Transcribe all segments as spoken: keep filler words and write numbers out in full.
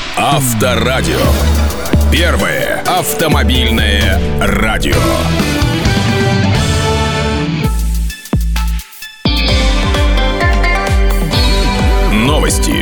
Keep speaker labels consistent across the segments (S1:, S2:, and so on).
S1: Авторадио. Первое автомобильное радио. Новости.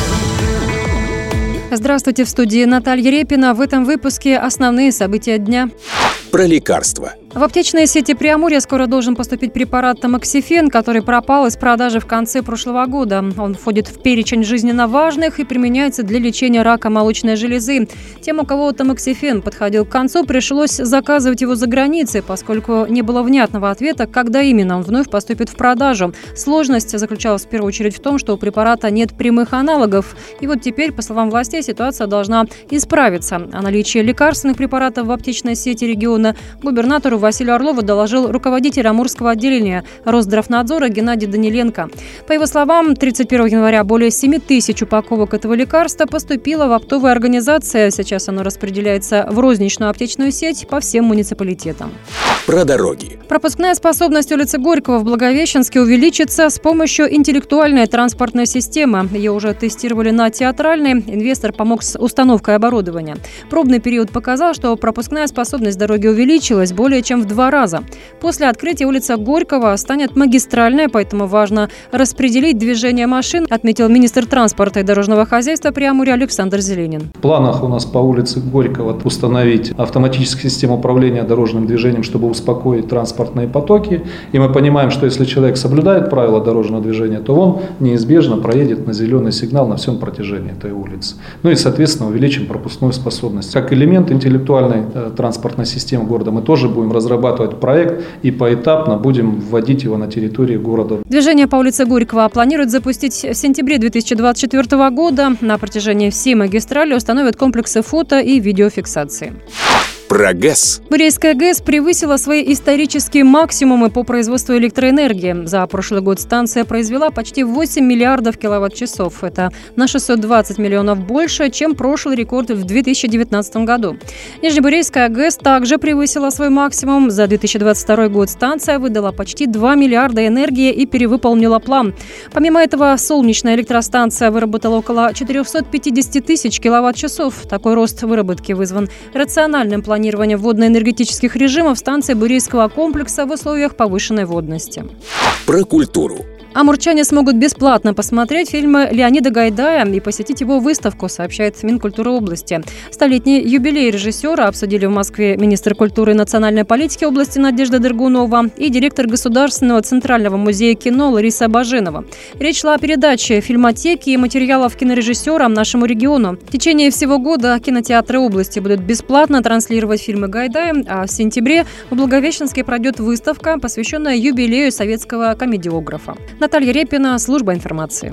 S2: Здравствуйте, в студии Наталья Репина. В этом выпуске основные события дня.
S1: Про лекарства.
S2: В аптечные сети Приамурья скоро должен поступить препарат тамоксифен, который пропал из продажи в конце прошлого года. Он входит в перечень жизненно важных и применяется для лечения рака молочной железы. Тем, у кого тамоксифен подходил к концу, пришлось заказывать его за границей, поскольку не было внятного ответа, когда именно он вновь поступит в продажу. Сложность заключалась в первую очередь в том, что у препарата нет прямых аналогов. И вот теперь, по словам властей, ситуация должна исправиться. О наличии лекарственных препаратов в аптечной сети региона губернатору Василию Орлову доложил руководитель Амурского отделения Росздравнадзора Геннадий Даниленко. По его словам, тридцать первого января более семи тысяч упаковок этого лекарства поступило в оптовые организации. Сейчас оно распределяется в розничную аптечную сеть по всем муниципалитетам.
S1: Про дороги.
S2: Пропускная способность улицы Горького в Благовещенске увеличится с помощью интеллектуальной транспортной системы. Ее уже тестировали на Театральной. Инвестор помог с установкой оборудования. Пробный период показал, что пропускная способность дороги увеличилась более чем в два раза. После открытия улица Горького станет магистральной, поэтому важно распределить движение машин, отметил министр транспорта и дорожного хозяйства Приамурья Александр Зеленин.
S3: В планах у нас по улице Горького установить автоматическую систему управления дорожным движением, чтобы успокоить транспортные потоки. И мы понимаем, что если человек соблюдает правила дорожного движения, то он неизбежно проедет на зеленый сигнал на всем протяжении этой улицы. Ну и, соответственно, увеличим пропускную способность. Как элемент интеллектуальной э, транспортной системы города мы тоже будем разрабатывать проект и поэтапно будем вводить его на территории города.
S2: Движение по улице Горького планируют запустить в сентябре две тысячи двадцать четвёртого года. На протяжении всей магистрали установят комплексы фото и видеофиксации.
S1: Про ГЭС.
S2: Бурейская ГЭС превысила свои исторические максимумы по производству электроэнергии. За прошлый год станция произвела почти восемь миллиардов киловатт-часов. Это на шестьсот двадцать миллионов больше, чем прошлый рекорд в две тысячи девятнадцатом году. Нижнебурейская ГЭС также превысила свой максимум. За две тысячи двадцать второй год станция выдала почти два миллиарда энергии и перевыполнила план. Помимо этого, солнечная электростанция выработала около четыреста пятьдесят тысяч киловатт-часов. Такой рост выработки вызван рациональным планом планирования водно-энергетических режимов станции Бурейского комплекса в условиях повышенной водности.
S1: Про культуру.
S2: Амурчане смогут бесплатно посмотреть фильмы Леонида Гайдая и посетить его выставку, сообщает Минкультуры области. Столетний юбилей режиссера обсудили в Москве министр культуры и национальной политики области Надежда Дергунова и директор Государственного центрального музея кино Лариса Баженова. Речь шла о передаче фильмотеки и материалов кинорежиссера нашему региону. В течение всего года кинотеатры области будут бесплатно транслировать фильмы Гайдая, а в сентябре в Благовещенске пройдет выставка, посвященная юбилею советского комедиографа. Наталья Репина, служба информации.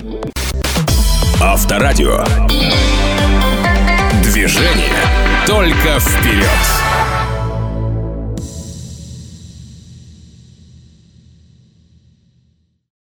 S1: Авторадио. Движение только вперед.